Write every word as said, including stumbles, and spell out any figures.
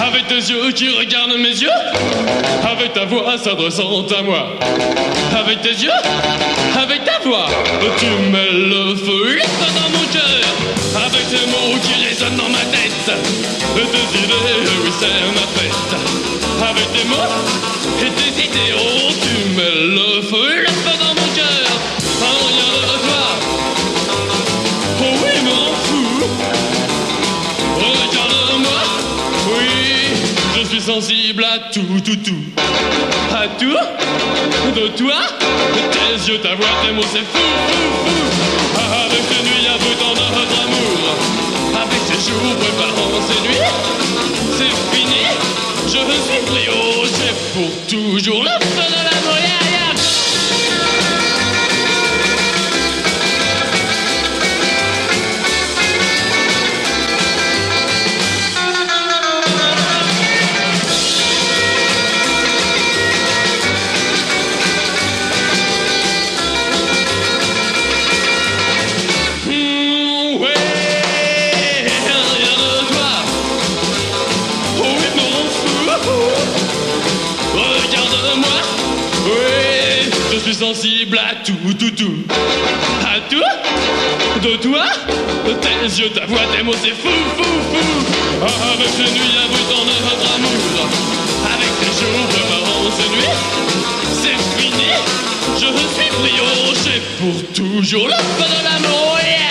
Avec tes yeux qui regardent mes yeux, avec ta voix s'adressant à moi. Avec tes yeux, avec ta voix, tu mets le feu, le feu dans mon cœur. Avec tes mots qui résonnent dans ma tête, et tes idées, oui c'est ma fête. Avec tes mots et tes idéaux, tu mets le feu, le feu dans mon cœur. En rien de toi, oh oui m'en fous. Regarde-moi, oui, je suis sensible à tout, tout, tout. À tout, de toi, tes yeux, ta voix, tes mots, c'est fou, fou, fou. Avec tes nuits abrutant de notre amour, avec tes jours préparant ces nuits, c'est fini, je suis pris au jet pour toujours, le feu de l'amour, yeah, yeah. Sensible à tout, tout, tout. À tout, de toi, tes yeux, ta voix, tes mots, c'est fou, fou, fou. Avec ces nuits abrutant de notre amour, avec tes jours préparant ces nuits, c'est fini, je suis pris au chef pour toujours, le feu de l'amour, yeah.